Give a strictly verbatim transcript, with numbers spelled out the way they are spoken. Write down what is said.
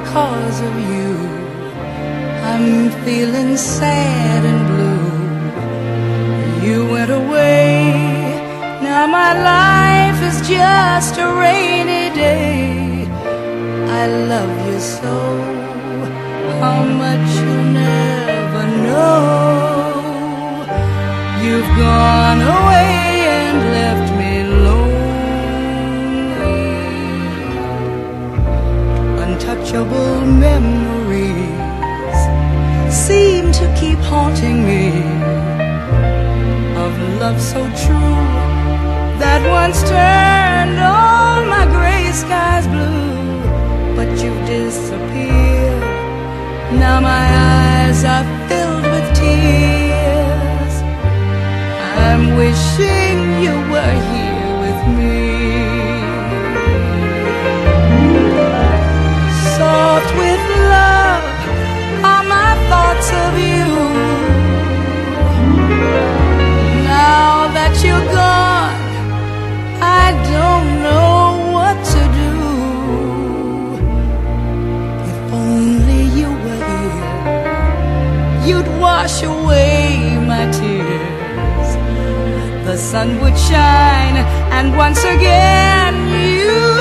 because of you. I'm feeling sad and blue. You went away, now my life is just a rainy day. I love you so, how much you'll never know. You've gone away and left me lonely. Untouchable memories seem to keep haunting me of love so true that once turned all my gray skies blue. But you've disappeared, now my eyes are filled with tears. I'm wishing you were here with me. Soft with love are my thoughts of you. Now that you're gone, I don't know what to do. If only you were here, you'd wash away my tears. The sun would shine, and once again you